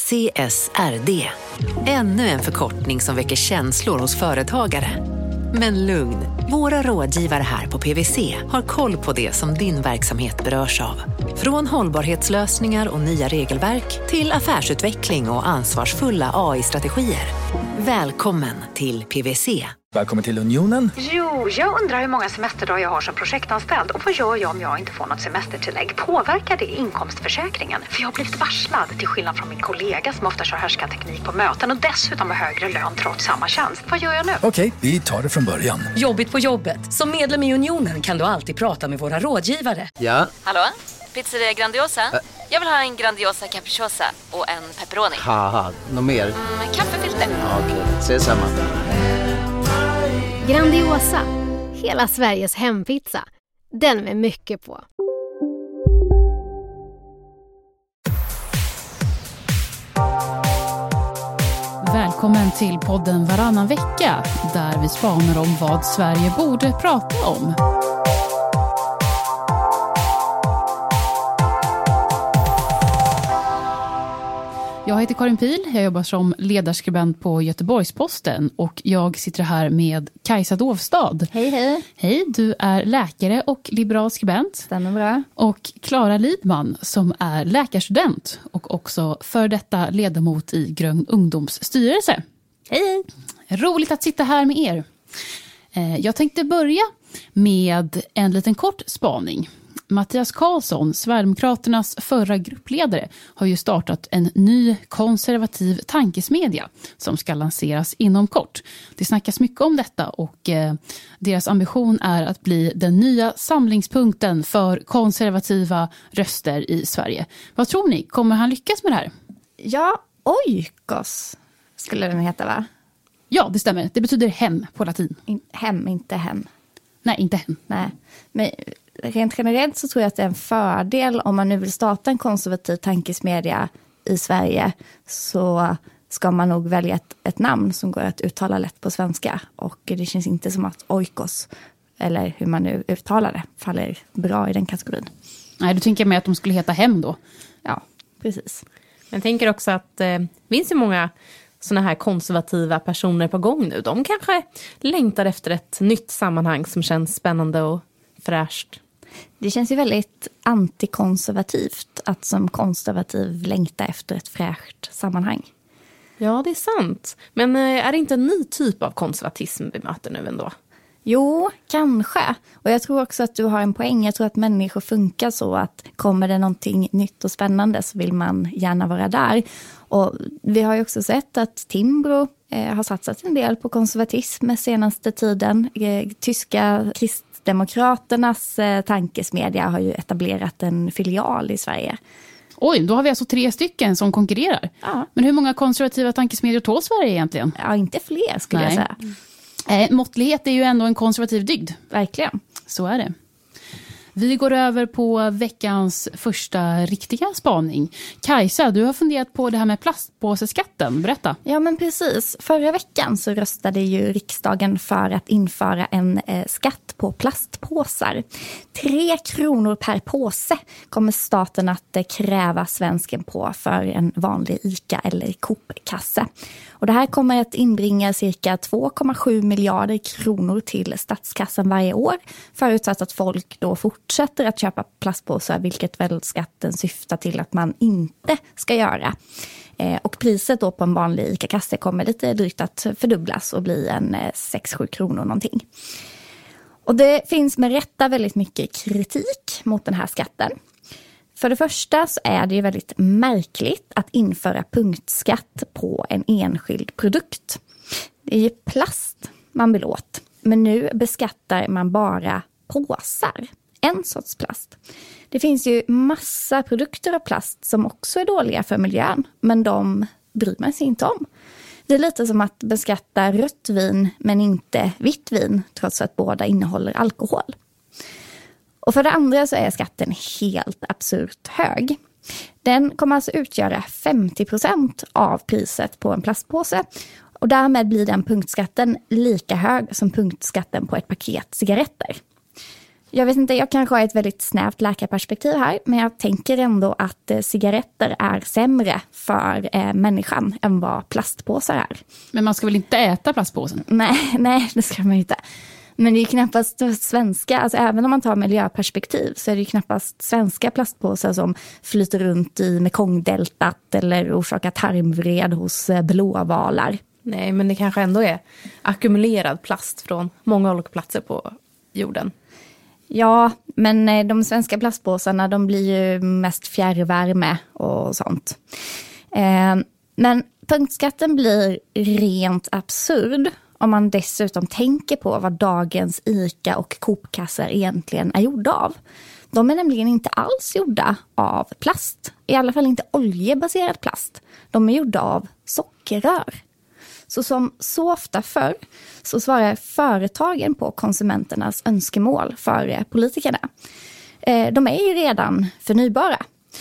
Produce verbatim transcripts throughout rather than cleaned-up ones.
C S R D. Ännu en förkortning som väcker känslor hos företagare. Men lugn, våra rådgivare här på P W C har koll på det som din verksamhet berörs av. Från hållbarhetslösningar och nya regelverk till affärsutveckling och ansvarsfulla A I-strategier. Välkommen till P W C. Välkommen till Unionen. Jo, jag undrar hur många semesterdagar jag har som projektanställd. Och vad gör jag om jag inte får något semestertillägg? Påverkar det inkomstförsäkringen? För jag har blivit varslad, till skillnad från min kollega som ofta kör härskarteknik på möten och dessutom har högre lön trots samma tjänst. Vad gör jag nu? Okej, vi tar det från början. Jobbigt på jobbet. Som medlem i Unionen kan du alltid prata med våra rådgivare. Ja? Hallå? Pizzeria Grandiosa? Ä jag vill ha en Grandiosa capriciosa och en pepperoni. Haha, något mer? Mm, kaffefilter. Ja, okej, okay. Ses samma. Grandiosa, hela Sveriges hempizza. Den med mycket på. Välkommen till podden Varannan vecka, där vi spanar om vad Sverige borde prata om. Jag heter Karin Pil, jag jobbar som ledarskribent på Göteborgs-Posten och jag sitter här med Kajsa Dovstad. Hej hej. Hej, du är läkare och liberal skribent. Stämmer bra. Och Klara Lidman som är läkarstudent och också för detta ledamot i Grön ungdoms styrelse. Hej hej. Roligt att sitta här med er. Jag tänkte börja med en liten kort spaning. Mattias Karlsson, Sverigedemokraternas förra gruppledare, har ju startat en ny konservativ tankesmedja som ska lanseras inom kort. Det snackas mycket om detta och eh, deras ambition är att bli den nya samlingspunkten för konservativa röster i Sverige. Vad tror ni? Kommer han lyckas med det här? Ja, Oikos skulle den heta, va? Ja, det stämmer. Det betyder hem på latin. In, hem, inte hem. Nej, inte hem. Nej, men rent generellt så tror jag att det är en fördel om man nu vill starta en konservativ tankesmedja i Sverige, så ska man nog välja ett, ett namn som går att uttala lätt på svenska. Och det känns inte som att Oikos, eller hur man nu uttalar det, faller bra i den kategorin. Nej, du tänker mig att de skulle heta hem då? Ja, precis. Jag tänker också att det eh, finns ju många såna här konservativa personer på gång nu. De kanske längtar efter ett nytt sammanhang som känns spännande och fräscht. Det känns ju väldigt antikonservativt att som konservativ längta efter ett fräscht sammanhang. Ja, det är sant. Men är det inte en ny typ av konservatism vi möter nu ändå? Jo, kanske. Och jag tror också att du har en poäng. Jag tror att människor funkar så att kommer det någonting nytt och spännande så vill man gärna vara där. Och vi har ju också sett att Timbro eh, har satsat en del på konservatism senaste tiden. Eh, tyska kristdemokraternas eh, tankesmedja har ju etablerat en filial i Sverige. Oj, då har vi alltså tre stycken som konkurrerar. Ja. Men hur många konservativa tankesmedjor tål Sverige egentligen? Ja, inte fler skulle Nej. jag säga. Eh, måttlighet är ju ändå en konservativ dygd. Verkligen. Så är det. Vi går över på veckans första riktiga spaning. Kajsa, du har funderat på det här med plastpåseskatten. Berätta. Ja, men precis. Förra veckan så röstade ju riksdagen för att införa en eh, skatt på plastpåsar. Tre kronor per påse kommer staten att eh, kräva svensken på för en vanlig ICA- eller Coop-kasse. Och det här kommer att inbringa cirka två komma sju miljarder kronor till statskassan varje år, förutsatt att folk då fortsätter att köpa plastpåsar, vilket väl skatten syftar till att man inte ska göra. Eh, och priset då på en vanlig ICA-kasse kommer lite drygt att fördubblas och bli en eh, sex sju kronor någonting. Och det finns med rätta väldigt mycket kritik mot den här skatten. För det första så är det ju väldigt märkligt att införa punktskatt på en enskild produkt. Det är ju plast man vill åt, men nu beskattar man bara påsar. En sorts plast. Det finns ju massa produkter av plast som också är dåliga för miljön, men de bryr man sig inte om. Det är lite som att beskatta rött vin men inte vitt vin, trots att båda innehåller alkohol. Och för det andra så är skatten helt absurt hög. Den kommer alltså utgöra femtio procent av priset på en plastpåse. Och därmed blir den punktskatten lika hög som punktskatten på ett paket cigaretter. Jag vet inte, jag kanske har ett väldigt snävt läkarperspektiv här, men jag tänker ändå att eh, cigaretter är sämre för eh, människan än vad plastpåsar är. Men man ska väl inte äta plastpåsen? Nej, nej, det ska man inte. Men det är ju knappast svenska, alltså även om man tar miljöperspektiv så är det ju knappast svenska plastpåsar som flyter runt i Mekongdeltat eller orsakar tarmvred hos eh, blåvalar. Nej, men det kanske ändå är ackumulerad plast från många olika platser på jorden. Ja, men de svenska plastpåsarna de blir ju mest fjärrvärme och sånt. Eh, men punktskatten blir rent absurd om man dessutom tänker på vad dagens ICA- och Coop-kassar egentligen är gjorda av. De är nämligen inte alls gjorda av plast, i alla fall inte oljebaserad plast. De är gjorda av sockerrör. Så som så ofta förr så svarar företagen på konsumenternas önskemål för politikerna. De är ju redan förnybara.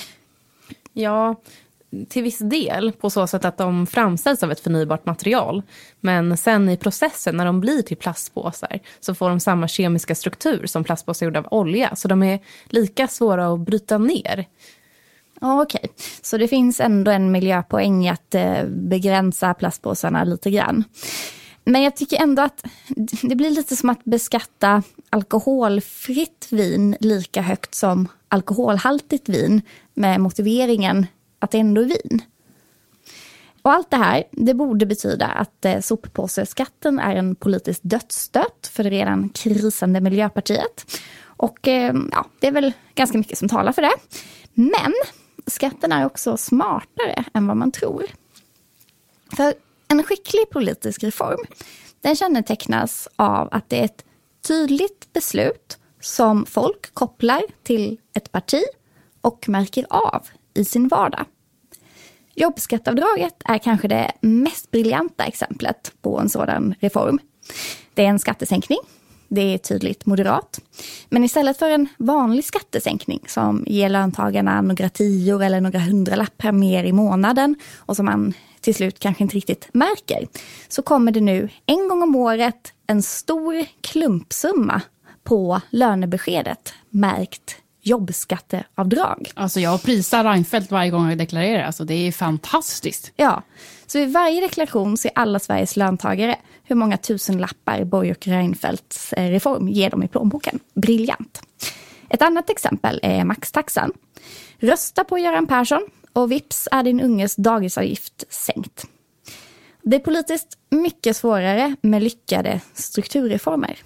Ja, till viss del på så sätt att de framställs av ett förnybart material. Men sen i processen när de blir till plastpåsar så får de samma kemiska struktur som plastpåsar gjorda av olja. Så de är lika svåra att bryta ner. Ja, okej. Så det finns ändå en miljöpoäng att eh, begränsa plastpåsarna lite grann. Men jag tycker ändå att det blir lite som att beskatta alkoholfritt vin lika högt som alkoholhaltigt vin med motiveringen att det ändå är vin. Och allt det här, det borde betyda att eh, soppåseskatten är en politisk dödsstöt för det redan krisande Miljöpartiet. Och eh, ja, det är väl ganska mycket som talar för det. Men skatten är också smartare än vad man tror. För en skicklig politisk reform, den kännetecknas av att det är ett tydligt beslut som folk kopplar till ett parti och märker av i sin vardag. Jobbskattavdraget är kanske det mest briljanta exemplet på en sådan reform. Det är en skattesänkning. Det är tydligt moderat. Men istället för en vanlig skattesänkning som ger löntagarna några tior eller några hundralappar mer i månaden och som man till slut kanske inte riktigt märker, så kommer det nu en gång om året en stor klumpsumma på lönebeskedet märkt jobbskatteavdrag. Alltså jag prisar Reinfeldt varje gång jag deklarerar. Alltså det är fantastiskt. Ja, så i varje deklaration ser alla Sveriges löntagare hur många tusen lappar Borg och Reinfeldts reform ger dem i plånboken. Briljant. Ett annat exempel är maxtaxan. Rösta på Göran Persson och vips är din unges dagisavgift sänkt. Det är politiskt mycket svårare med lyckade strukturreformer.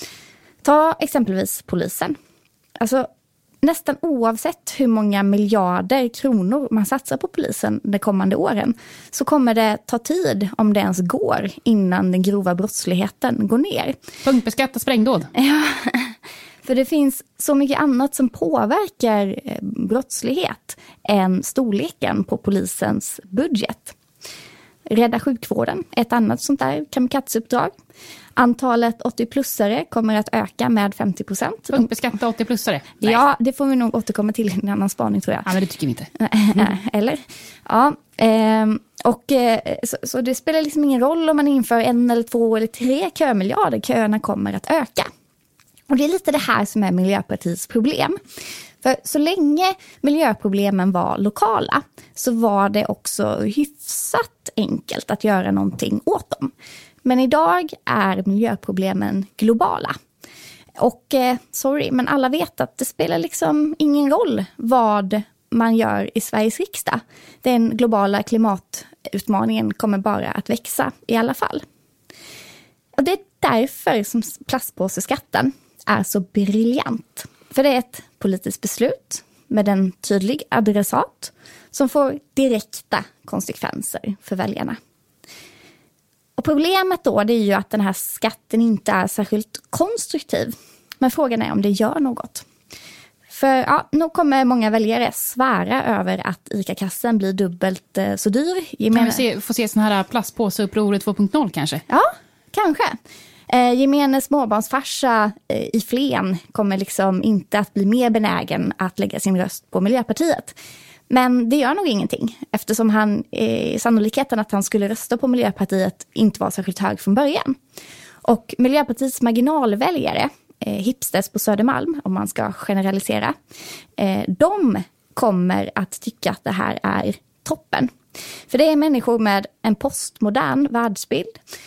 Ta exempelvis polisen. Alltså nästan oavsett hur många miljarder kronor man satsar på polisen de kommande åren så kommer det ta tid om det ens går innan den grova brottsligheten går ner. Punktbeskatta sprängdåd. Ja, för det finns så mycket annat som påverkar brottslighet än storleken på polisens budget. Rädda sjukvården, ett annat sånt där kamikazeuppdrag. Antalet åttio-plussare kommer att öka med femtio procent. Punktbeskatta åttio-plussare? Ja, det får vi nog återkomma till i en annan spaning tror jag. Ja, men det tycker vi inte. Mm. Eller? Ja, eh, och eh, så, så det spelar liksom ingen roll om man inför en eller två eller tre kömiljarder. Köerna kommer att öka. Och det är lite det här som är Miljöpartiets problem. För så länge miljöproblemen var lokala så var det också hyfsat enkelt att göra någonting åt dem. Men idag är miljöproblemen globala. Och eh, sorry, men alla vet att det spelar liksom ingen roll vad man gör i Sveriges riksdag. Den globala klimatutmaningen kommer bara att växa i alla fall. Och det är därför som plastpåseskatten är så briljant. För det är ett politiskt beslut med en tydlig adressat som får direkta konsekvenser för väljarna. Och problemet då det är ju att den här skatten inte är särskilt konstruktiv. Men frågan är om det gör något. För ja, nu kommer många väljare svära över att ICA-kassen blir dubbelt eh, så dyr. Kan menar... vi se, få se sån här plastpåseupproret två punkt noll kanske? Ja, kanske. Eh, gemene småbarnsfarsa eh, i Flen kommer liksom inte att bli mer benägen att lägga sin röst på Miljöpartiet. Men det gör nog ingenting eftersom han, eh, sannolikheten att han skulle rösta på Miljöpartiet inte var särskilt hög från början. Och Miljöpartiets marginalväljare eh, hipsters på Södermalm, om man ska generalisera, eh, de kommer att tycka att det här är toppen. För det är människor med en postmodern världsbild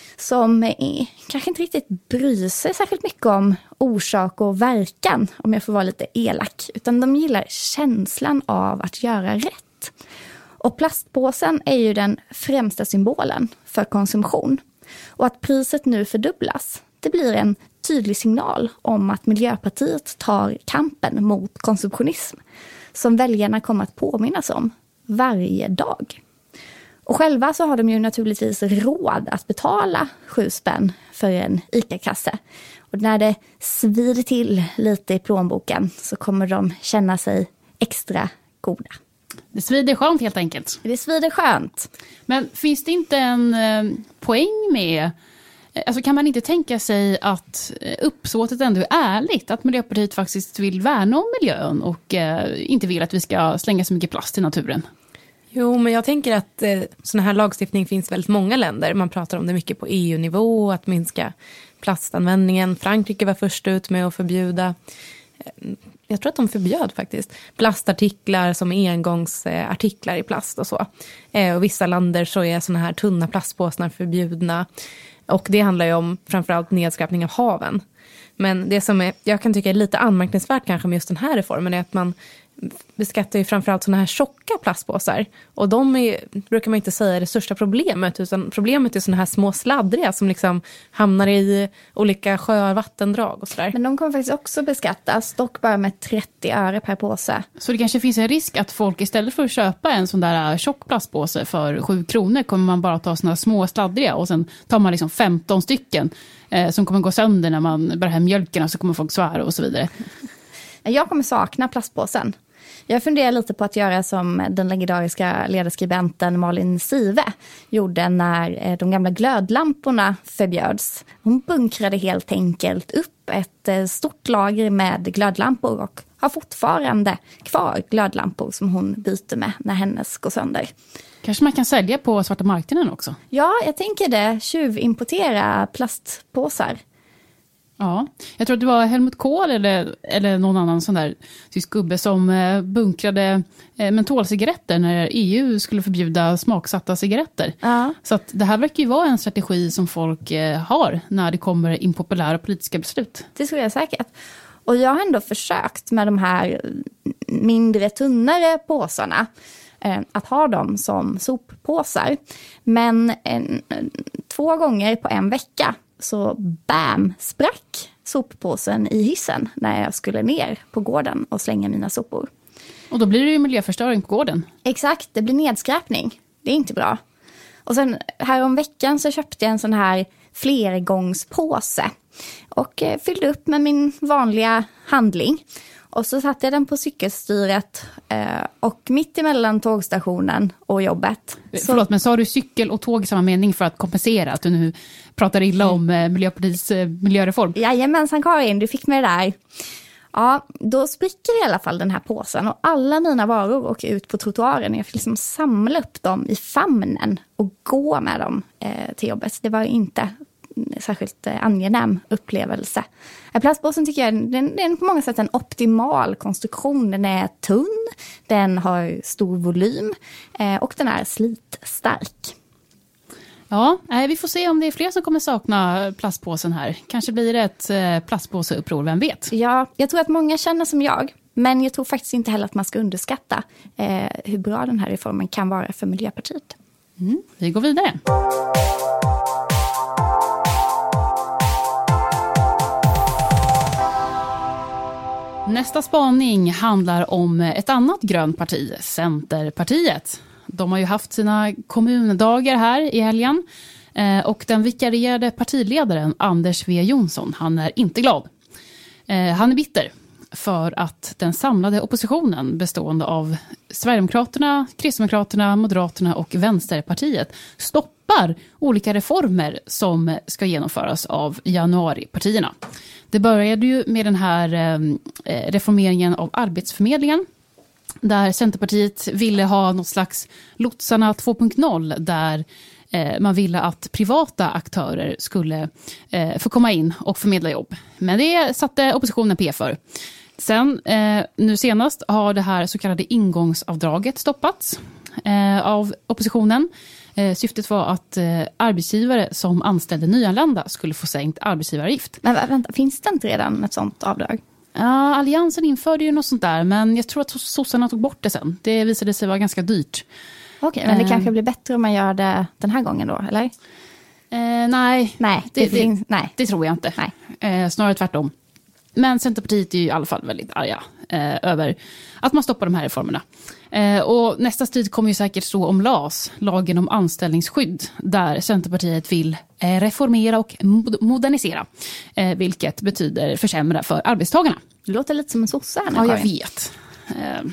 som är, kanske inte riktigt bryr sig särskilt mycket om orsak och verkan, om jag får vara lite elak, utan de gillar känslan av att göra rätt. Och plastpåsen är ju den främsta symbolen för konsumtion. Och att priset nu fördubblas, det blir en tydlig signal om att Miljöpartiet tar kampen mot konsumtionism som väljarna kommer att påminnas om varje dag. Och själva så har de ju naturligtvis råd att betala sju spänn för en ICA-kasse. Och när det svider till lite i plånboken så kommer de känna sig extra goda. Det svider skönt helt enkelt. Det svider skönt. Men finns det inte en eh, poäng med... Alltså kan man inte tänka sig att uppsåtet ändå är ärligt? Att Miljöpartiet faktiskt vill värna om miljön och eh, inte vill att vi ska slänga så mycket plast i naturen? Jo, men jag tänker att eh, sån här lagstiftning finns väldigt många länder. Man pratar om det mycket på E U-nivå, att minska plastanvändningen. Frankrike var först ut med att förbjuda, eh, jag tror att de förbjöd faktiskt, plastartiklar som engångsartiklar i plast och så. Eh, och vissa länder så är såna här tunna plastpåsar förbjudna. Och det handlar ju om framförallt nedskräpning av haven. Men det som är, jag kan tycka är lite anmärkningsvärt kanske med just den här reformen är att man beskattar ju framförallt såna här tjocka plastpåsar. Och de är, brukar man inte säga är det största problemet, utan problemet är såna här små sladdriga som liksom hamnar i olika sjöar och vattendrag och sådär. Men de kommer faktiskt också beskattas, dock bara med trettio öre per påse. Så det kanske finns en risk att folk istället för att köpa en sån där tjock plastpåse för sju kronor kommer man bara ta såna små sladdriga och sen tar man liksom femton stycken eh, som kommer gå sönder när man bär hem mjölken och så kommer folk svära och så vidare. Jag kommer sakna plastpåsen. Jag funderar lite på att göra som den legendariska ledarskribenten Malin Sive gjorde när de gamla glödlamporna förbjöds. Hon bunkrade helt enkelt upp ett stort lager med glödlampor och har fortfarande kvar glödlampor som hon byter med när hennes går sönder. Kanske man kan sälja på svarta marknaden också? Ja, jag tänker det. Tjuvimportera plastpåsar. Ja, jag tror att det var Helmut Kohl eller, eller någon annan sån där tysk gubbe som eh, bunkrade eh, mentolcigaretter när E U skulle förbjuda smaksatta cigaretter. Ja. Så att det här verkar ju vara en strategi som folk eh, har när det kommer impopulära politiska beslut. Det tror jag säkert. Och jag har ändå försökt med de här mindre tunnare påsarna eh, att ha dem som soppåsar. Men en, två gånger på en vecka så bam, sprack soppåsen i hissen när jag skulle ner på gården och slänga mina sopor. Och då blir det ju miljöförstöring på gården. Exakt, det blir nedskräpning. Det är inte bra. Och sen här om veckan så köpte jag en sån här flergångspåse och eh, fyllde upp med min vanliga handling. Och så satte jag den på cykelstyret eh, och mitt emellan tågstationen och jobbet. Så... Förlåt, men sa du cykel och tåg i samma mening för att kompensera att du nu pratar illa om eh, Miljöpartiets eh, miljöreform? Jajamensan Karin, du fick med det där. Ja, då spricker i alla fall den här påsen och alla mina varor åker ut på trottoaren. Jag fick liksom samla upp dem i famnen och gå med dem eh, till jobbet. Det var inte särskilt eh, angenäm upplevelse. Plastpåsen tycker jag den, den är på många sätt en optimal konstruktion. Den är tunn, den har stor volym eh, och den är slitstark. Ja, vi får se om det är fler som kommer sakna plastpåsen här. Kanske blir det ett plastpåseuppror, vem vet? Ja, jag tror att många känner som jag. Men jag tror faktiskt inte heller att man ska underskatta eh, hur bra den här reformen kan vara för Miljöpartiet. Mm, vi går vidare. Nästa spaning handlar om ett annat grönt parti, Centerpartiet. De har ju haft sina kommundagar här i helgen och den vikarierade partiledaren Anders W. Jonsson, han är inte glad. Han är bitter för att den samlade oppositionen bestående av Sverigedemokraterna, Kristdemokraterna, Moderaterna och Vänsterpartiet stoppar olika reformer som ska genomföras av januaripartierna. Det började ju med den här reformeringen av Arbetsförmedlingen där Centerpartiet ville ha något slags lotsarna två punkt noll där Eh, man ville att privata aktörer skulle eh, få komma in och förmedla jobb. Men det satte oppositionen P för. Sen, eh, nu senast har det här så kallade ingångsavdraget stoppats eh, av oppositionen. Eh, syftet var att eh, arbetsgivare som anställde nyanlända skulle få sänkt arbetsgivaravgift. Men vänta, finns det inte redan ett sånt avdrag? Ja, Alliansen införde ju något sånt där, men jag tror att sossarna tog bort det sen. Det visade sig vara ganska dyrt. Okej, men det kanske blir bättre om man gör det den här gången då, eller? Eh, nej, nej, det, det, finns, det, nej, det tror jag inte. Nej. Eh, snarare tvärtom. Men Centerpartiet är ju i alla fall väldigt arga eh, över att man stoppar de här reformerna. Eh, och nästa strid kommer ju säkert stå om L A S, lagen om anställningsskydd, där Centerpartiet vill eh, reformera och mod- modernisera, eh, vilket betyder försämra för arbetstagarna. Det låter lite som en sossa här nu, Ja, jag Karin. vet. Eh,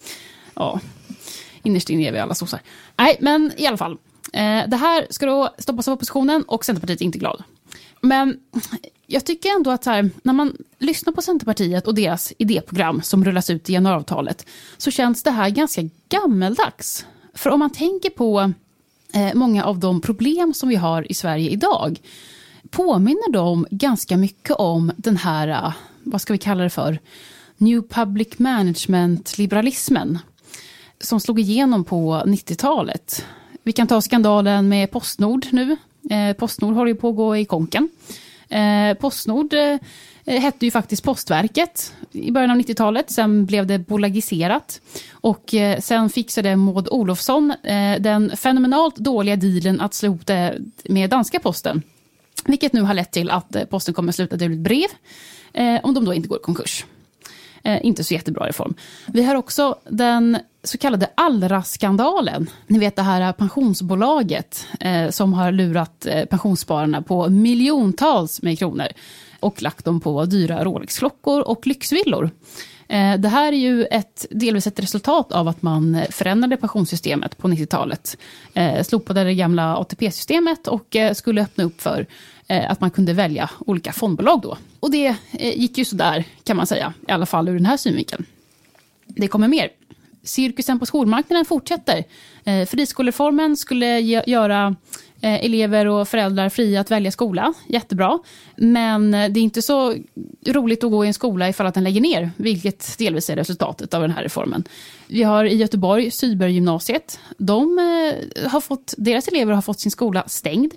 ja, innerst inne är vi alla sossar. Nej, men i alla fall. Eh, det här ska då stoppas av oppositionen och Centerpartiet är inte glad. Men jag tycker ändå att så här, när man lyssnar på Centerpartiet och deras idéprogram som rullas ut i januariavtalet, så känns det här ganska gammeldags. För om man tänker på eh, många av de problem som vi har i Sverige idag, påminner de ganska mycket om den här, uh, vad ska vi kalla det för, New Public Management-liberalismen som slog igenom på nittiotalet. Vi kan ta skandalen med Postnord nu. Eh, Postnord håller ju på att gå i konken. Eh, Postnord eh, hette ju faktiskt Postverket i början av nittiotalet. Sen blev det bolagiserat. Och eh, sen fixade Maud Olofsson eh, den fenomenalt dåliga dealen att slå ihop det med danska posten. Vilket nu har lett till att eh, posten kommer att sluta dela ut brev eh, om de då inte går i konkurs. Eh, inte så jättebra reform. Vi har också den så kallade Allra-skandalen. Ni vet det här pensionsbolaget eh, som har lurat eh, pensionsspararna på miljontals med kronor och lagt dem på dyra Rolex-klockor och lyxvillor. Eh, det här är ju ett, delvis ett resultat av att man förändrade pensionssystemet på nittiotalet. Eh, slopade det gamla A T P-systemet och eh, skulle öppna upp för eh, att man kunde välja olika fondbolag då. Och det eh, gick ju så där kan man säga, i alla fall ur den här synvinkeln. Det kommer mer. Cirkusen på skolmarknaden fortsätter. Eh, friskolereformen skulle ge, göra eh, elever och föräldrar fria att välja skola. Jättebra. Men det är inte så roligt att gå i en skola ifall att den lägger ner, vilket delvis är resultatet av den här reformen. Vi har i Göteborg Sybergymnasiet. De eh, har fått, deras elever har fått sin skola stängd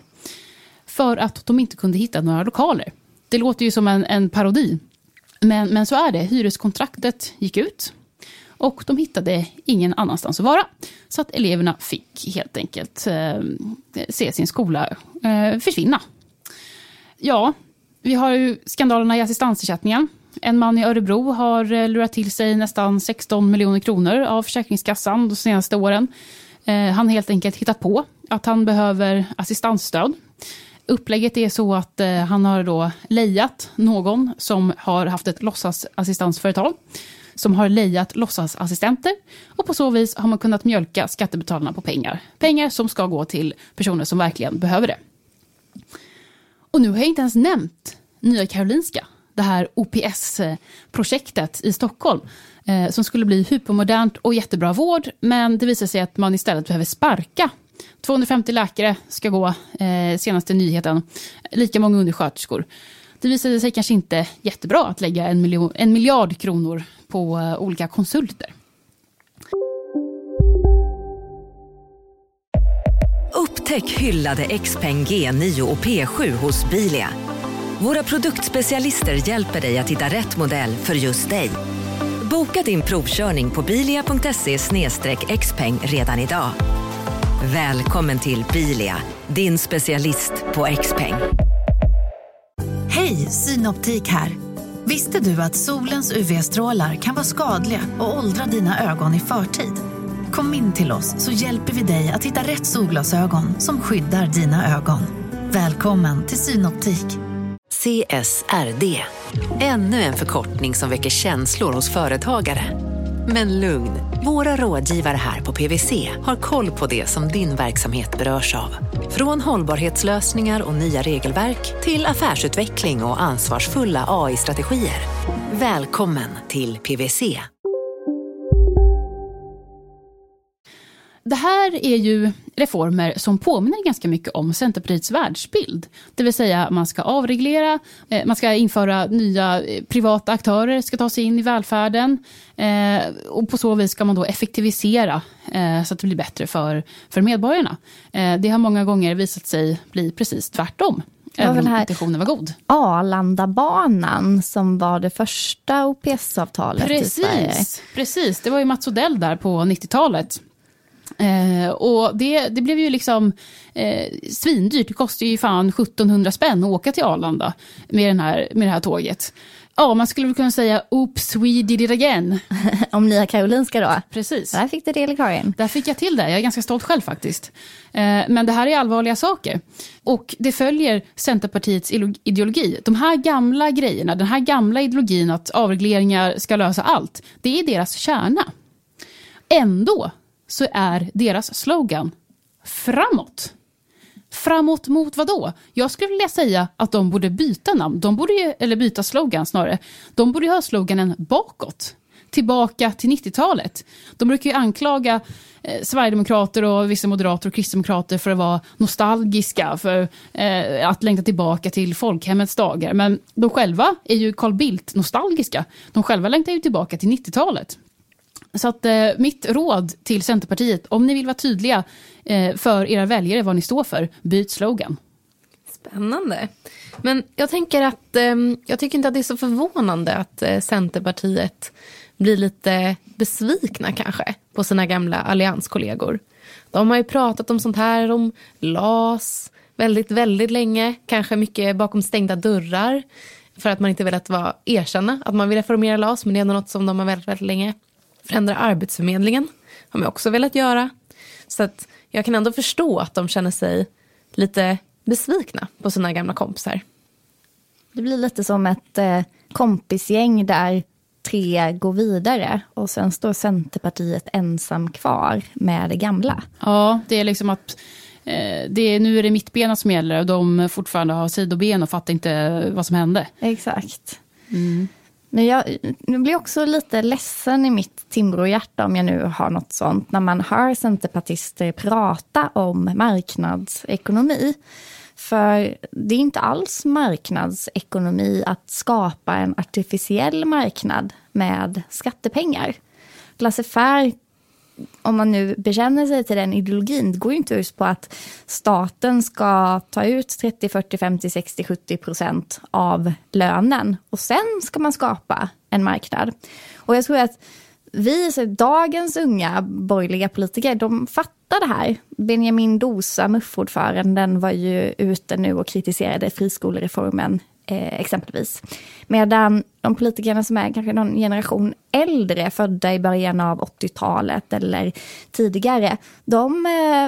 för att de inte kunde hitta några lokaler. Det låter ju som en, en parodi. Men, men så är det. Hyreskontraktet gick ut. Och de hittade ingen annanstans att vara. Så att eleverna fick helt enkelt eh, se sin skola eh, försvinna. Ja, vi har ju skandalerna i assistansersättningen. En man i Örebro har lurat till sig nästan sexton miljoner kronor av Försäkringskassan de senaste åren. Eh, han har helt enkelt hittat på att han behöver assistansstöd. Upplägget är så att eh, han har då lejat någon som har haft ett låtsasassistansföretag som har lejat låtsasassistenter och på så vis har man kunnat mjölka skattebetalarna på pengar. Pengar som ska gå till personer som verkligen behöver det. Och nu har jag inte ens nämnt Nya Karolinska, det här O P S-projektet i Stockholm eh, som skulle bli hypermodernt och jättebra vård, men det visar sig att man istället behöver sparka. tvåhundrafemtio läkare ska gå, eh, senaste nyheten, lika många undersköterskor. Det visade sig kanske inte jättebra att lägga en, miljon, en miljard kronor på uh, olika konsulter. Upptäck hyllade Xpeng G nio och P sju hos Bilia. Våra produktspecialister hjälper dig att hitta rätt modell för just dig. Boka din provkörning på bilia punkt se slash xpeng redan idag. Välkommen till Bilia, din specialist på Xpeng. Hej, Synoptik här. Visste du att solens U V-strålar kan vara skadliga och åldra dina ögon i förtid? Kom in till oss så hjälper vi dig att hitta rätt solglasögon som skyddar dina ögon. Välkommen till Synoptik. C S R D. Ännu en förkortning som väcker känslor hos företagare. Men lugn, våra rådgivare här på P V C har koll på det som din verksamhet berörs av. Från hållbarhetslösningar och nya regelverk till affärsutveckling och ansvarsfulla A I-strategier. Välkommen till P V C. Det här är ju reformer som påminner ganska mycket om Centerpartiets världsbild. Det vill säga man ska avreglera, man ska införa nya privata aktörer, ska ta sig in i välfärden och på så vis ska man då effektivisera så att det blir bättre för, för medborgarna. Det har många gånger visat sig bli precis tvärtom. Även om intentionen var god. Arlandabanan som var det första O P S-avtalet i Sverige. Precis, precis. Det var ju Mats Odell där på nittiotalet. Eh, och det, det blev ju liksom eh, svindyrt. Det kostar ju fan sjuttonhundra spänn att åka till Arlanda med, den här, med det här tåget. Ja, man skulle väl kunna säga oops, we did it again. Om Nya Karolinska då. Precis. Där fick du det, Karin. Där fick jag till det. Jag är ganska stolt själv faktiskt. Eh, men det här är allvarliga saker. Och det följer Centerpartiets ideologi. De här gamla grejerna, den här gamla ideologin att avregleringar ska lösa allt, det är deras kärna. Ändå så är deras slogan framåt. Framåt mot vad då? Jag skulle vilja säga att de borde byta namn. De borde ju, eller byta slogan snarare. De borde ju ha sloganen bakåt. Tillbaka till nittiotalet. De brukar ju anklaga eh, Sverigedemokrater och vissa moderater och kristdemokrater för att vara nostalgiska. För eh, att längta tillbaka till folkhemmets dagar. Men de själva är ju Carl Bildt nostalgiska. De själva längtar ju tillbaka till nittiotalet. Så att eh, mitt råd till Centerpartiet, om ni vill vara tydliga eh, för era väljare vad ni står för, byt slogan. Spännande. Men jag tänker att eh, jag tycker inte att det är så förvånande att eh, Centerpartiet blir lite besvikna kanske på sina gamla allianskollegor. De har ju pratat om sånt här, om L A S väldigt, väldigt länge, kanske mycket bakom stängda dörrar för att man inte velat vara erkänna att man vill reformera L A S, men det är något som de har väldigt, väldigt länge. Förändra arbetsförmedlingen har man också velat göra. Så att jag kan ändå förstå att de känner sig lite besvikna på sina gamla kompisar. Det blir lite som ett eh, kompisgäng där tre går vidare och sen står Centerpartiet ensam kvar med det gamla. Ja, det är liksom att eh, det är, nu är det mittbena som gäller och de fortfarande har sidoben och fattar inte vad som hände. Exakt. Mm. Men jag nu blir också lite ledsen i mitt Timbro-hjärta om jag nu har något sånt. När man hör centerpartister prata om marknadsekonomi. För det är inte alls marknadsekonomi att skapa en artificiell marknad med skattepengar. Laissez-faire, om man nu bekänner sig till den ideologin, det går ju inte ut på att staten ska ta ut trettio, fyrtio, femtio, sextio, sjuttio procent av lönen och sen ska man skapa en marknad. Och jag tror att vi, så dagens unga borgerliga politiker, de fattar det här. Benjamin Dosa, M U F-ordföranden, var ju ute nu och kritiserade friskolereformen eh, exempelvis. Medan de politikerna som är kanske någon generation äldre, födda i början av åttiotalet eller tidigare, de,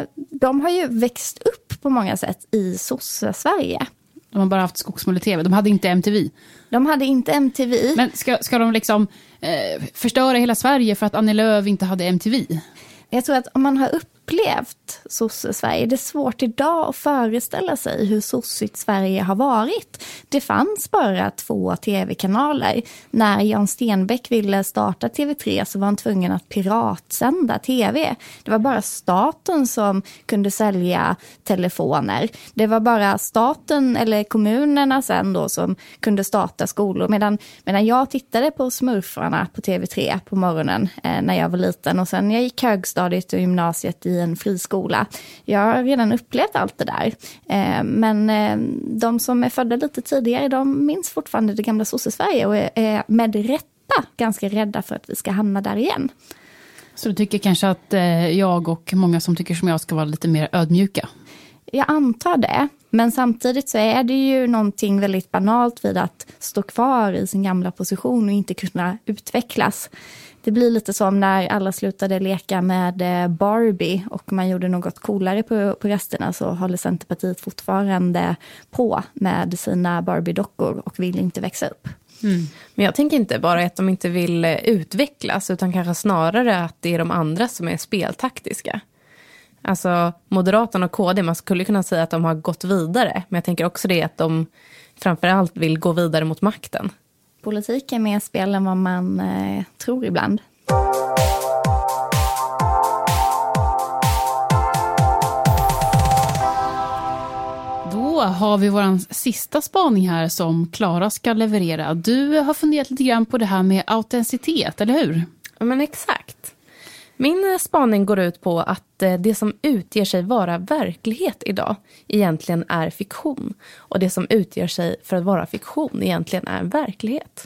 de har ju växt upp på många sätt i sosse-Sverige. De har bara haft Skogsmål-tv. De hade inte M T V. De hade inte M T V. Men ska, ska de liksom eh, förstöra hela Sverige för att Annie Lööf inte hade M T V? Jag tror att om man har upplevt sosse-Sverige, det är svårt idag att föreställa sig hur sossigt Sverige har varit. Det fanns bara två tv-kanaler. När Jan Stenbeck ville starta T V tre så var han tvungen att piratsända tv. Det var bara staten som kunde sälja telefoner. Det var bara staten eller kommunerna sen då som kunde starta skolor. Medan, medan jag tittade på Smurfarna på T V tre på morgonen eh, när jag var liten och sen jag gick högstadiet och gymnasiet i en friskola. Jag har redan upplevt allt det där. Eh, men eh, de som är födda lite tidigare, de minns fortfarande det gamla sosse-Sverige och är, är med rätta ganska rädda för att vi ska hamna där igen. Så du tycker kanske att eh, jag och många som tycker som jag ska vara lite mer ödmjuka? Jag antar det. Men samtidigt så är det ju någonting väldigt banalt vid att stå kvar i sin gamla position och inte kunna utvecklas. Det blir lite som när alla slutade leka med Barbie och man gjorde något coolare på, på resterna, så håller Centerpartiet fortfarande på med sina Barbie-dockor och vill inte växa upp. Mm. Men jag tänker inte bara att de inte vill utvecklas utan kanske snarare att det är de andra som är speltaktiska. Alltså Moderaterna och K D, man skulle kunna säga att de har gått vidare, men jag tänker också det att de framförallt vill gå vidare mot makten. Politik är mer spel än vad man eh, tror ibland. har vi vår sista spaning här som Klara ska leverera. Du har funderat lite grann på det här med autenticitet, eller hur? Ja, men exakt. Min spaning går ut på att det som utger sig vara verklighet idag egentligen är fiktion. Och det som utger sig för att vara fiktion egentligen är verklighet.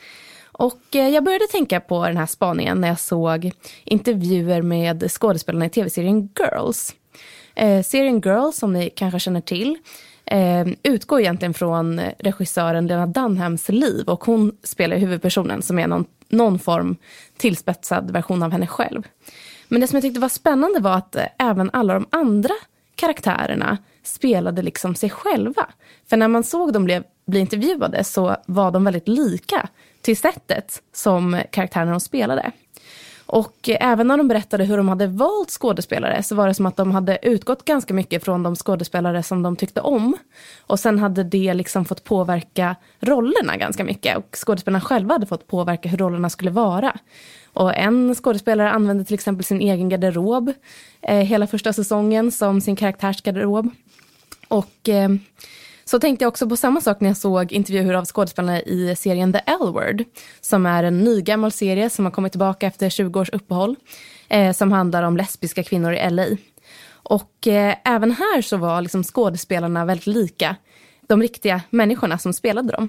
Och jag började tänka på den här spaningen när jag såg intervjuer med skådespelarna i tv-serien Girls. Eh, serien Girls, som ni kanske känner till, eh, utgår egentligen från regissören Lena Dunhams liv. Och hon spelar huvudpersonen som är någon, någon form tillspetsad version av henne själv. Men det som jag tyckte var spännande var att även alla de andra karaktärerna spelade liksom sig själva. För när man såg dem bli, bli intervjuade så var de väldigt lika till sättet som karaktärerna de spelade. Och även när de berättade hur de hade valt skådespelare så var det som att de hade utgått ganska mycket från de skådespelare som de tyckte om. Och sen hade det liksom fått påverka rollerna ganska mycket. Och skådespelarna själva hade fått påverka hur rollerna skulle vara. Och en skådespelare använde till exempel sin egen garderob eh, hela första säsongen som sin karaktärsgarderob. Och eh, så tänkte jag också på samma sak när jag såg intervjuer av skådespelarna i serien The L-Word, som är en ny gammal serie som har kommit tillbaka efter tjugo års uppehåll, eh, som handlar om lesbiska kvinnor i L A. Och eh, även här så var liksom skådespelarna väldigt lika de riktiga människorna som spelade dem.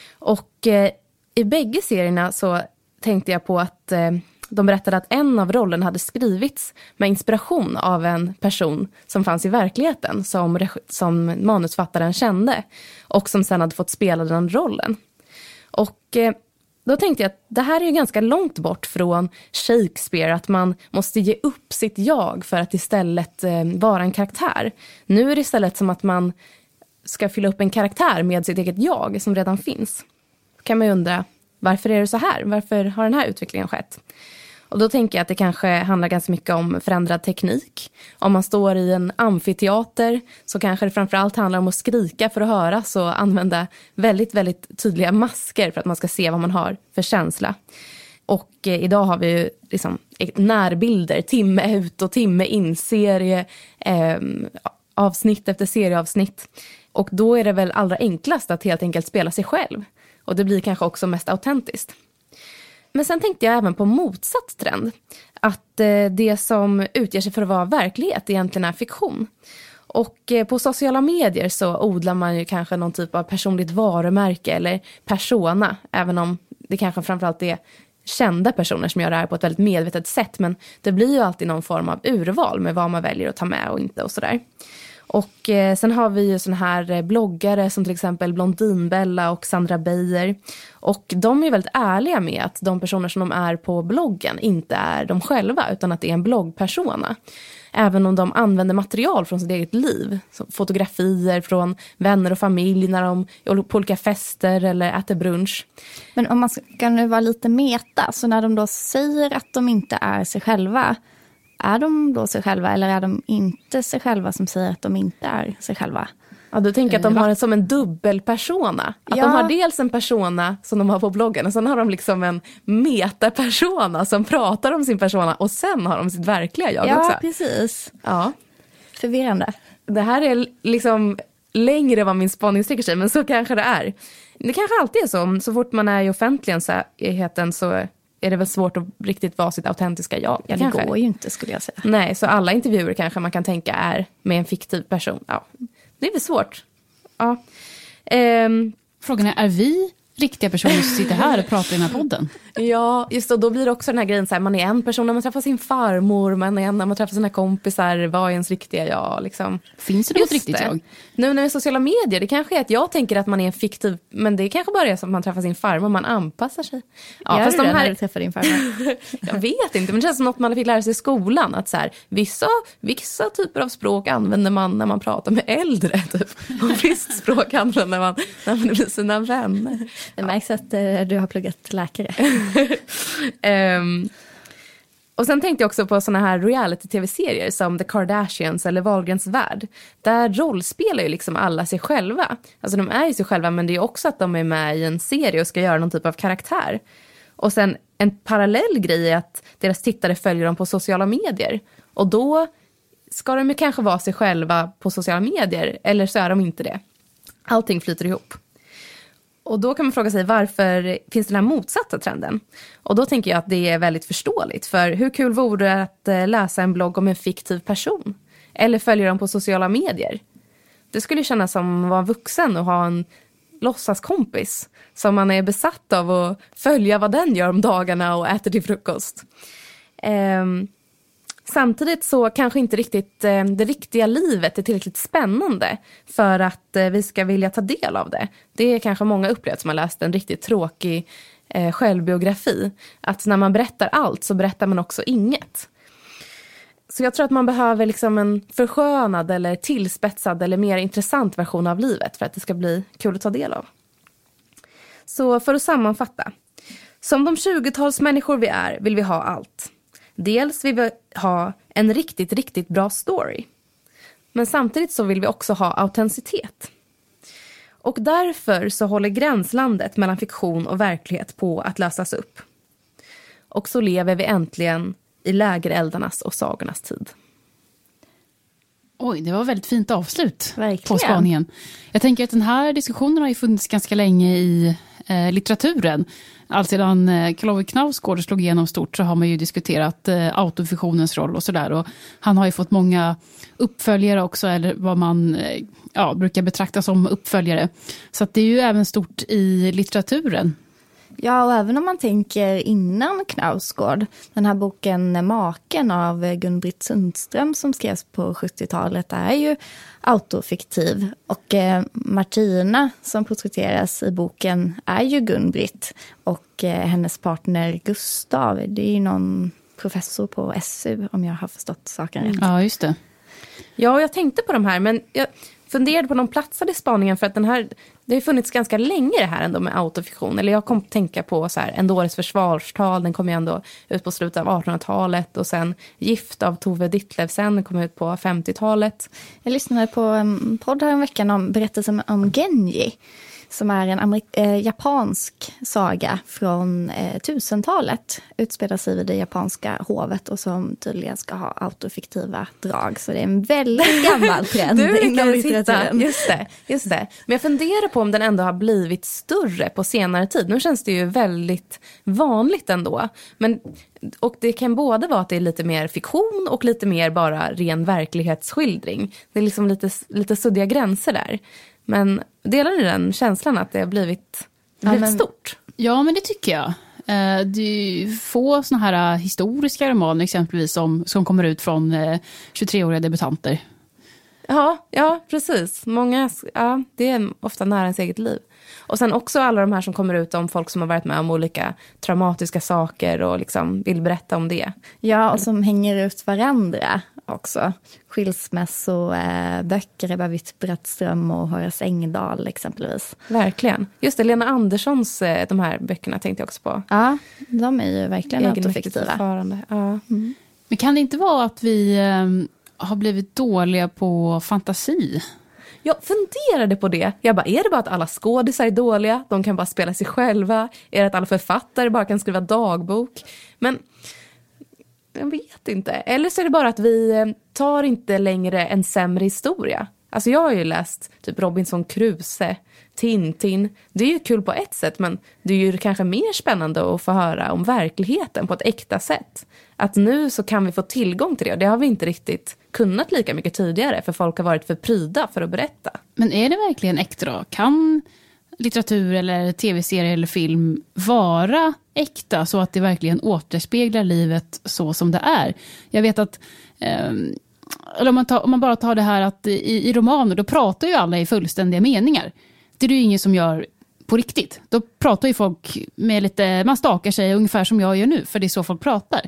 Och eh, i bägge serierna så tänkte jag på att eh, de berättade att en av rollen hade skrivits med inspiration av en person som fanns i verkligheten som, som manusfattaren kände och som sen hade fått spela den rollen. Och eh, då tänkte jag att det här är ju ganska långt bort från Shakespeare, att man måste ge upp sitt jag för att istället eh, vara en karaktär. Nu är det istället som att man ska fylla upp en karaktär med sitt eget jag som redan finns. Då kan man ju undra, varför är det så här? Varför har den här utvecklingen skett? Och då tänker jag att det kanske handlar ganska mycket om förändrad teknik. Om man står i en amfiteater så kanske det framförallt handlar om att skrika för att höra, så använda väldigt, väldigt tydliga masker för att man ska se vad man har för känsla. Och eh, idag har vi ju liksom närbilder, timme ut och timme in, serie, eh, avsnitt efter serieavsnitt. Och då är det väl allra enklast att helt enkelt spela sig själv. Och det blir kanske också mest autentiskt. Men sen tänkte jag även på motsatt trend. Att eh, det som utger sig för att vara verklighet egentligen är fiktion. Och eh, på sociala medier så odlar man ju kanske någon typ av personligt varumärke eller persona. Även om det kanske framförallt är kända personer som gör det här på ett väldigt medvetet sätt. Men det blir ju alltid någon form av urval med vad man väljer att ta med och inte och sådär. Och eh, sen har vi ju såna här eh, bloggare som till exempel Blondinbella och Sandra Beijer. Och de är väldigt ärliga med att de personer som de är på bloggen inte är de själva, utan att det är en bloggpersona. Även om de använder material från sitt eget liv. Som fotografier från vänner och familj när de är på olika fester eller äter brunch. Men om man ska nu vara lite meta, så när de då säger att de inte är sig själva, är de då sig själva eller är de inte sig själva som säger att de inte är sig själva? Ja, du tänker att de har en, som en dubbelpersona. Att ja. De har dels en persona som de har på bloggen och sen har de liksom en metapersona som pratar om sin persona och sen har de sitt verkliga jag ja, också. Ja, precis. Ja. Förvirrande. Det här är liksom längre vad min spaning sträcker sig, men så kanske det är. Det kanske alltid är så. Så fort man är i offentligheten så är det väl svårt att riktigt vara sitt autentiska jag. Ja, det kanske. Går ju inte, skulle jag säga. Nej, så alla intervjuer kanske man kan tänka är med en fiktiv person. Ja, det är väl svårt. Ja. Ehm. Frågan är, är vi riktiga personer som sitter här och pratar i den här podden? Ja, just då, då blir det också den här grejen så här, man är en person när man träffar sin farmor, man är en när man träffar sina kompisar, vad är ens riktiga jag liksom. Finns det något riktigt jag? Nu när det är sociala medier, det kanske är att jag tänker att man är en fiktiv, men det kanske bara är som att man träffar sin farmor, man anpassar sig. Ja, fast de här när du träffar din farmor. Jag vet inte, men det känns som något man fick lära sig i skolan, att så här, vissa, vissa typer av språk använder man när man pratar med äldre typ. Och visst språk använder man när man blir sina vänner. Det märks att uh, du har pluggat läkare. um, och sen tänkte jag också på såna här reality-tv-serier som The Kardashians eller Wahlgrens värld. Där rollspelar ju liksom alla sig själva. Alltså de är ju sig själva, men det är också att de är med i en serie och ska göra någon typ av karaktär. Och sen en parallell grej är att deras tittare följer dem på sociala medier. Och då ska de ju kanske vara sig själva på sociala medier, eller så är de inte det. Allting flyter ihop. Och då kan man fråga sig, varför finns den här motsatta trenden? Och då tänker jag att det är väldigt förståeligt. För hur kul vore det att läsa en blogg om en fiktiv person? Eller följa dem på sociala medier? Det skulle kännas som att vara vuxen och ha en låtsaskompis som man är besatt av att följa vad den gör om dagarna och äter till frukost. Ehm, samtidigt så kanske inte riktigt eh, det riktiga livet är tillräckligt spännande för att eh, vi ska vilja ta del av det. Det är kanske många upplevt som har läst en riktigt tråkig eh, självbiografi. Att när man berättar allt så berättar man också inget. Så jag tror att man behöver liksom en förskönad eller tillspetsad eller mer intressant version av livet för att det ska bli kul att ta del av. Så för att sammanfatta. Som de tjugotals människor vi är vill vi ha allt. Dels vill vi ha en riktigt, riktigt bra story. Men samtidigt så vill vi också ha autenticitet. Och därför så håller gränslandet mellan fiktion och verklighet på att lösas upp. Och så lever vi äntligen i lägereldarnas och sagornas tid. Oj, det var väldigt fint avslut. Verkligen. På spaningen. Jag tänker att den här diskussionen har ju funnits ganska länge i eh, litteraturen. Alltsedan eh, Karl Ove Knausgård slog igenom stort så har man ju diskuterat eh, autofiktionens roll och sådär. Och han har ju fått många uppföljare också, eller vad man eh, ja, brukar betrakta som uppföljare. Så att det är ju även stort i litteraturen. Ja, och även om man tänker innan Knausgård, den här boken Maken av Gun-Britt Sundström som skrevs på sjuttiotalet är ju autofiktiv. Och eh, Martina som porträtteras i boken är ju Gun-Britt och eh, hennes partner Gustav, det är ju någon professor på S U om jag har förstått saken rätt. Ja, just det. Ja, jag tänkte på de här, men jag funderade på de platsade i spaningen för att den här, det har funnits ganska länge det här ändå med autofiktion. Eller jag kom att tänka på så här, En dåres försvarstal, den kom ju ändå ut på slutet av artonhundratalet och sen Gift av Tove Ditlevsen, den kom ut på femtiotalet. Jag lyssnade på en podd här en veckan om berättelsen om Genji som är en amerik- eh, japansk saga från eh, tusentalet. Utspelar sig vid det japanska hovet och som tydligen ska ha autofiktiva drag. Så det är en väldigt gammal trend inom litteraturen. Just det, just det. Men jag funderar på om den ändå har blivit större på senare tid. Nu känns det ju väldigt vanligt ändå. Men, och det kan både vara att det är lite mer fiktion och lite mer bara ren verklighetsskildring. Det är liksom lite, lite suddiga gränser där. Men delar ni den känslan att det har blivit, blivit ja, men, stort? Ja, men det tycker jag. Eh, det är få såna här historiska romaner exempelvis som, som kommer ut från eh, tjugotre-åriga debutanter. Ja, ja, precis. Många, ja, det är ofta nära ens eget liv. Och sen också alla de här som kommer ut om folk som har varit med om olika traumatiska saker och liksom vill berätta om det. Ja, och som hänger ut varandra också. Skilsmässoböcker, Ebba Witt-Brattström och Horace Engdahl exempelvis. Verkligen. Just det, Lena Anderssons de här böckerna tänkte jag också på. Ja, de är ju verkligen autofiktiva. Ja. Mm. Men kan det inte vara att vi eh, har blivit dåliga på fantasi? Jag funderade på det. Jag bara, är det bara att alla skådisar är dåliga? De kan bara spela sig själva? Är det att alla författare bara kan skriva dagbok? Men jag vet inte. Eller så är det bara att vi tar inte längre en sämre historia. Alltså jag har ju läst typ Robinson Crusoe, Tintin. Det är ju kul på ett sätt, men det är ju kanske mer spännande att få höra om verkligheten på ett äkta sätt. Att nu så kan vi få tillgång till det. Och det har vi inte riktigt kunnat lika mycket tidigare, för folk har varit för pryda för att berätta. Men är det verkligen äkta då? Kan litteratur eller tv-serie eller film vara äkta så att det verkligen återspeglar livet så som det är? Jag vet att eh, eller om, man tar, om man bara tar det här att i, i romaner då pratar ju alla i fullständiga meningar. Det är ju ingen som gör på riktigt. Då pratar ju folk med lite, man stakar sig ungefär som jag gör nu, för det är så folk pratar.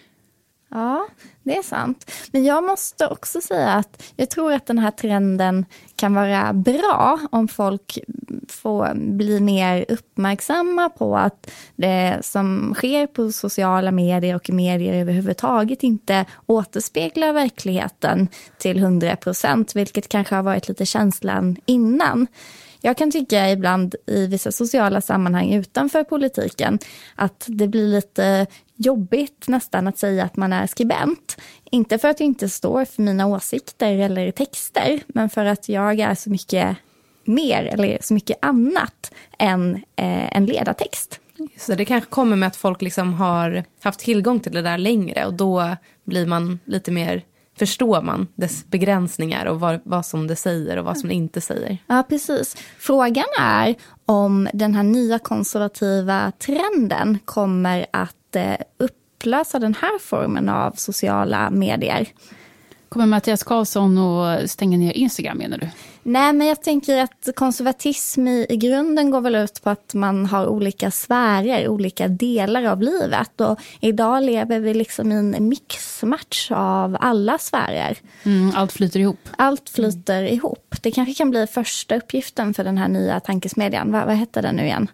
Ja, det är sant. Men jag måste också säga att jag tror att den här trenden kan vara bra om folk får bli mer uppmärksamma på att det som sker på sociala medier och medier överhuvudtaget inte återspeglar verkligheten till hundra procent, vilket kanske har varit lite känslan innan. Jag kan tycka ibland i vissa sociala sammanhang utanför politiken att det blir lite jobbigt nästan att säga att man är skribent. Inte för att jag inte står för mina åsikter eller texter, men för att jag är så mycket mer eller så mycket annat än eh, en ledartext. Så det kanske kommer med att folk liksom har haft tillgång till det där längre och då blir man lite mer, förstår man dess begränsningar och vad, vad som det säger och vad som det inte säger. Ja, precis. Frågan är om den här nya konservativa trenden kommer att eh, upplösa den här formen av sociala medier. Kommer Mattias Karlsson att stänga ner Instagram, menar du? Nej, men jag tänker att konservatism i, i grunden går väl ut på att man har olika sfärer, olika delar av livet. Och idag lever vi liksom i en mixmatch av alla sfärer. Mm, allt flyter ihop. Allt flyter mm. ihop. Det kanske kan bli första uppgiften för den här nya tankesmedjan. Vad, vad heter den nu igen?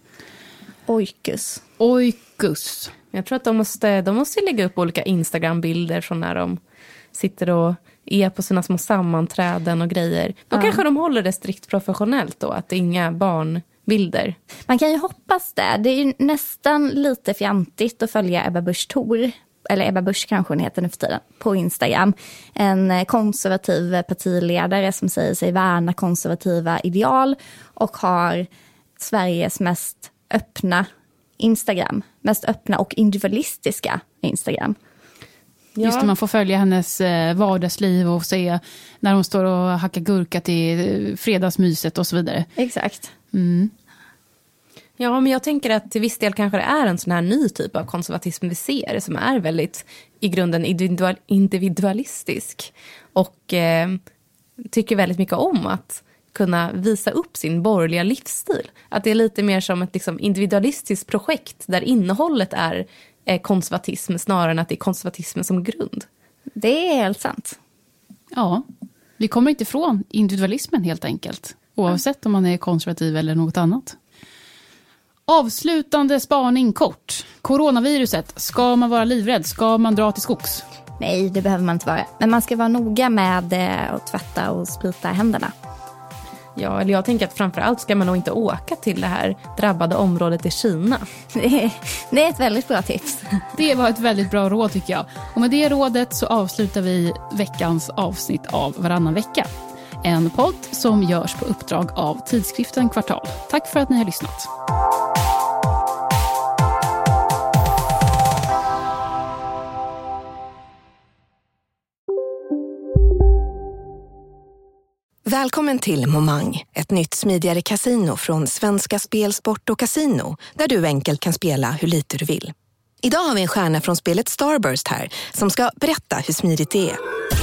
Oikos. Oikos. Jag tror att de måste, de måste lägga upp olika Instagram-bilder från när de sitter och är på sina små sammanträden och grejer. Då ja. kanske de håller det strikt professionellt då, att det är inga barnbilder. Man kan ju hoppas det. Det är ju nästan lite fjantigt att följa Ebba Busch Thor, eller Ebba Busch kanske hon heter nu för tiden, på Instagram. En konservativ partiledare som säger sig värna konservativa ideal och har Sveriges mest öppna Instagram. Mest öppna och individualistiska Instagram. Ja. Just det, man får följa hennes vardagsliv och se när hon står och hackar gurka till fredagsmyset och så vidare. Exakt. Mm. Ja, men jag tänker att till viss del kanske det är en sån här ny typ av konservatism vi ser som är väldigt i grunden individual, individualistisk och eh, tycker väldigt mycket om att kunna visa upp sin borgerliga livsstil. Att det är lite mer som ett liksom, individualistiskt projekt där innehållet är konservatism snarare än att det är konservatismen som grund. Det är helt sant. Ja, vi kommer inte ifrån individualismen helt enkelt. Oavsett om man är konservativ eller något annat. Avslutande spaning kort. Coronaviruset, ska man vara livrädd? Ska man dra till skogs? Nej, det behöver man inte vara. Men man ska vara noga med att tvätta och sprita händerna. Ja, eller jag tänker att framförallt ska man nog inte åka till det här drabbade området i Kina. Det är, det är ett väldigt bra tips. Det var ett väldigt bra råd tycker jag. Och med det rådet så avslutar vi veckans avsnitt av Varannan vecka. En podd som görs på uppdrag av tidskriften Kvartal. Tack för att ni har lyssnat. Välkommen till Momang, ett nytt smidigare casino från Svenska Spel, Sport och Casino, där du enkelt kan spela hur lite du vill. Idag har vi en stjärna från spelet Starburst här som ska berätta hur smidigt det är.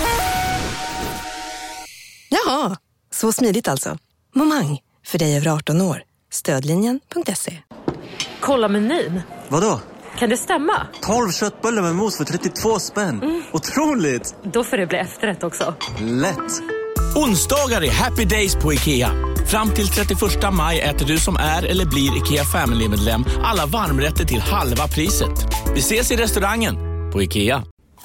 Jaha, så smidigt alltså. Momang, för dig över arton år. Stödlinjen punkt se. Kolla menyn. Vadå? Kan det stämma? tolv köttbullar med mos för trettiotvå spänn. Mm. Otroligt! Då får det bli efterrätt också. Lätt! Onsdagar är happy days på IKEA. Fram till trettioförsta maj äter du som är eller blir IKEA Family-medlem alla varmrätter till halva priset. Vi ses i restaurangen på IKEA.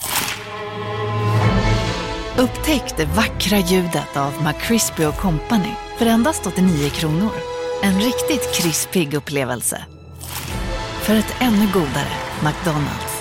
Upptäck det vackra ljudet av McCrispy och Company för endast åttionio kronor. En riktigt krispig upplevelse. För ett ännu godare McDonald's.